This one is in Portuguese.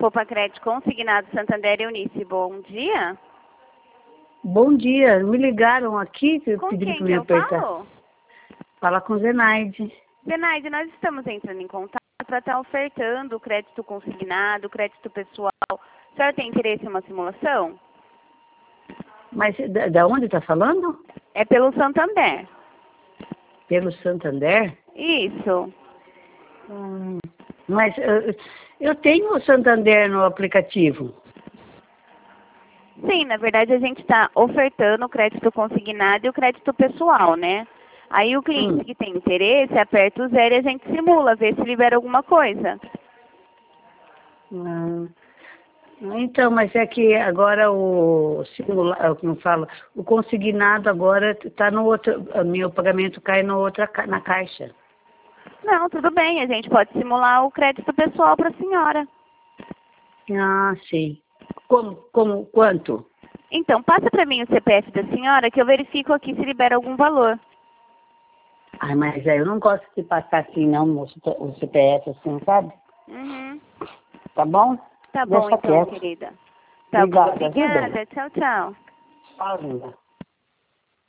Poupa Crédito Consignado Santander Eunice, bom dia. Bom dia, me ligaram aqui, Com pedindo quem para que me eu apertar. falo? Fala com Zenaide. Zenaide, nós estamos entrando em contato para estar ofertando o crédito consignado, o crédito pessoal. A senhora tem interesse em uma simulação? Mas da onde está falando? É pelo Santander. Pelo Santander? Isso. Mas eu tenho o Santander no aplicativo. Sim, na verdade a gente está ofertando o crédito consignado e o crédito pessoal, né? Aí o cliente que tem interesse aperta o 0 e a gente simula, vê se libera alguma coisa. Então, mas é que agora como fala, o consignado agora está no outro, meu pagamento cai na caixa. Não, tudo bem, a gente pode simular o crédito pessoal para a senhora. Ah, sim. Quanto? Então, passa para mim o CPF da senhora que eu verifico aqui se libera algum valor. Ai, mas eu não gosto de passar assim, não, o CPF assim, sabe? Uhum. Tá bom? Tá bom, Deixa então, quieto. querida. Tá Obrigada, bom, viu, bem? obrigada. Tchau, tchau. Tchau, linda.